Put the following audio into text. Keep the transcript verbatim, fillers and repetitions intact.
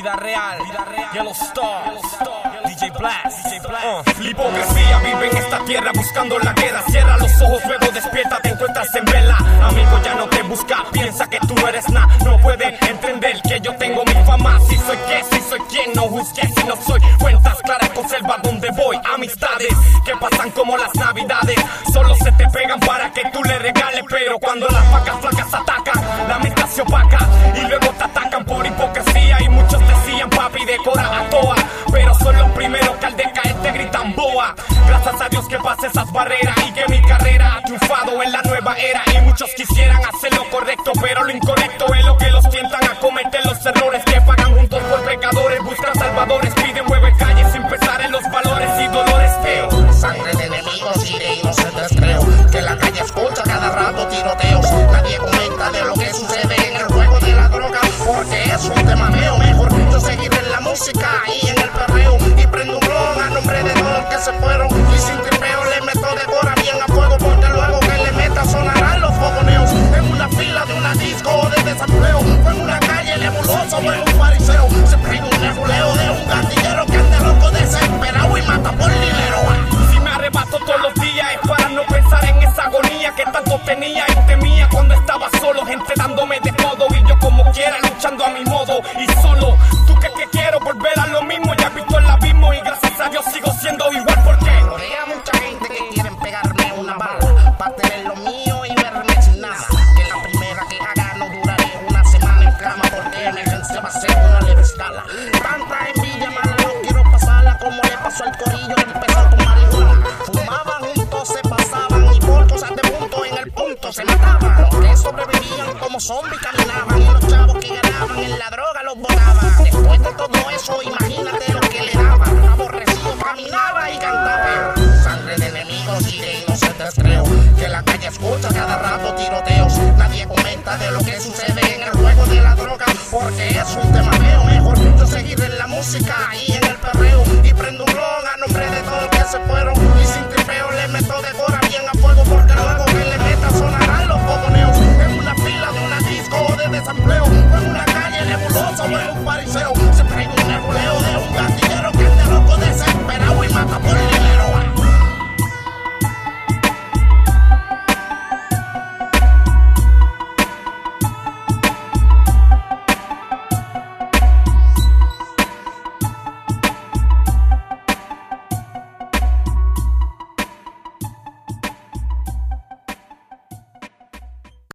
Vida real, vida real. Yellow Star, D J Blast, D J Blast. Uh. La hipocresía vive en esta tierra buscando la guerra. Cierra los ojos, luego despierta, te encuentras en vela. Amigo, ya no te busca, piensa que tú no eres nada. No pueden entender que yo tengo mi fama. Si soy qué, si soy quién, no juzgues si no soy. Cuentas claras, conserva donde voy. Amistades que pasan como las navidades, solo se te pegan para que tú le regales. Pero cuando las vacas flacas atacan, la mitad se opaca y luego te atacan por hipocresía. Y muchos decían, papi, decora a toa, pero son los primeros que al decaer te gritan boa. Gracias a Dios que pasé esas barreras y que mi carrera ha triunfado en la nueva era. Y muchos quisieran hacer lo correcto, pero lo incorrecto es lo que los tientan a cometer los errores. Que pagan juntos por pecadores, buscan salvadores, piden mueve calles sin pensar en los valores y dolores feos. Sangre de enemigos y de inocentes creo que la calle escucha cada rato tiroteos. Nadie comenta de lo que sucede en el juego de la droga, porque es un tema mío. Mejor yo seguir en la música y en el perreo, y prendo un blog a nombre de todos los que se fueron. Y sin tripeo le meto de cora bien a fuego, porque luego que le meta sonarán los fogoneos. En una fila de una disco o de desampleo, fue en una calle nebuloso, fue un fariseo. Siempre hay un nebuleo de un gatillero que ande loco desesperado y mata por dinero. Si me arrebato todos los días es para no pensar en esa agonía que tanto tenía y temía cuando estaba solo, gente dándome de todo y yo como quiera luchando a mi modo y solo. Tú que, que quiero volver a lo mismo, ya he visto el abismo y gracias a Dios sigo siendo igual. Porque rodea mucha gente que quieren pegarme una bala para tener lo mío y verme sin nada. Que la primera que haga no duraré una semana en cama, porque emergencia va a ser una leve escala. Tanta envidia mala no quiero pasarla como le pasó al corillo, empezó con marihuana. Fumaban juntos, se pasaban y por cosas de punto en el punto se mataban. Los que sobrevivían como zombies caminaban, y los chavos que ganaban en la droga los botaban. Después de todo eso imagínate lo que le daban. Aborrecido caminaba y cantaba. Sangre de enemigos y de inocentes creo que la calle escucha cada rato tiroteos. Nadie comenta de lo que sucede en el juego de la droga, porque es un tema feo. Mejor yo seguir en la música y en el perreo, y prendo un blog a nombre de todos los que se fueron.